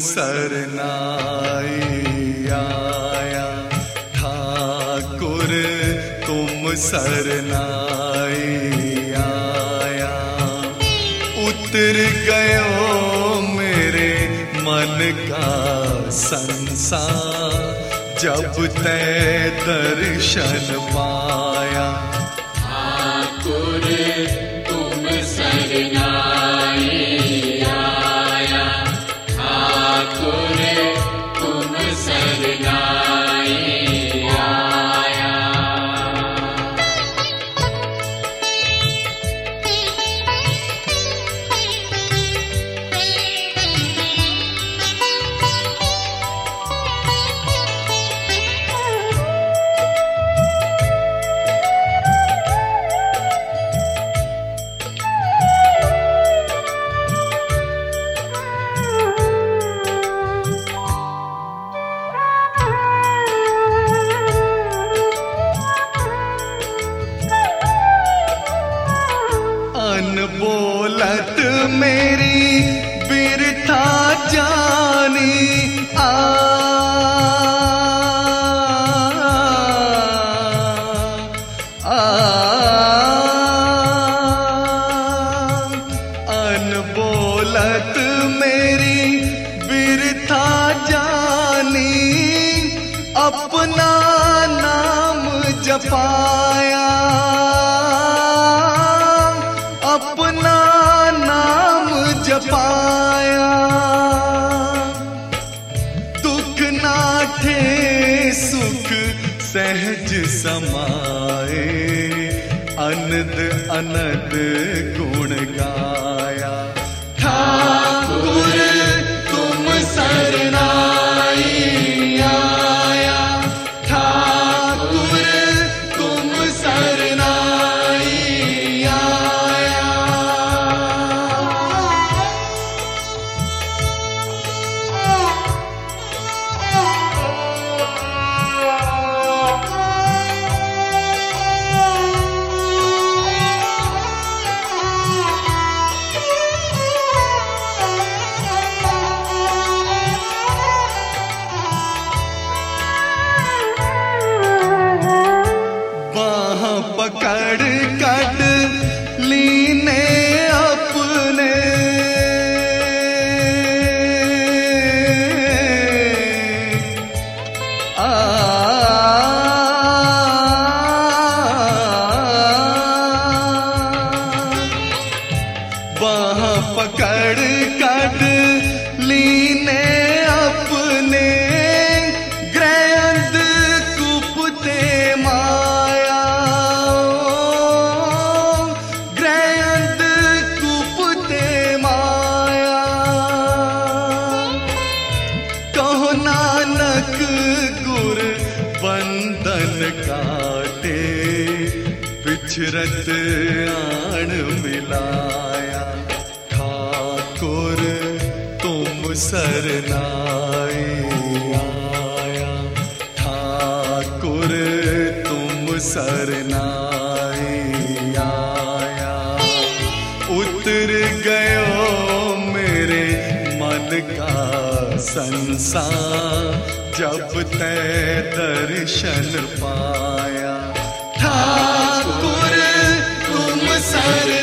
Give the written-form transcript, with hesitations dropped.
सरनाई आया, ठाकुर तुम सरनाई आया। उतर गयो मेरे मन का संसार, जब तै दर्शन पाया। ठाकुर तुम सरनाई आया, ठाकुर तुम सरनाई आया। बोलत मेरी बिरथा जानी अनबोलत मेरी बिरथा जानी, अपना नाम जपाया, अपना नाम जपाया। दुख नाठे सुख सहज समाए, अनद अनद गुण गाया। ठाकुर तुम सरनाई आया, ठाकुर तुम सरनाई आया। पकड़ कट लीने अपने, बाह पकड़ कट लीने अपने, ग्रैंद कुपते माया, ग्रैंद कुपते माया। कहो नानक गुर बंधन काटे, बिछरत आण मिलाया। ठाकुर तुम सरनाई आया, ठाकुर तुम सरनाई आया। उतर गयो मेरे मन का संसार, जब तै दर्शन पाया। ठाकुर तुम सर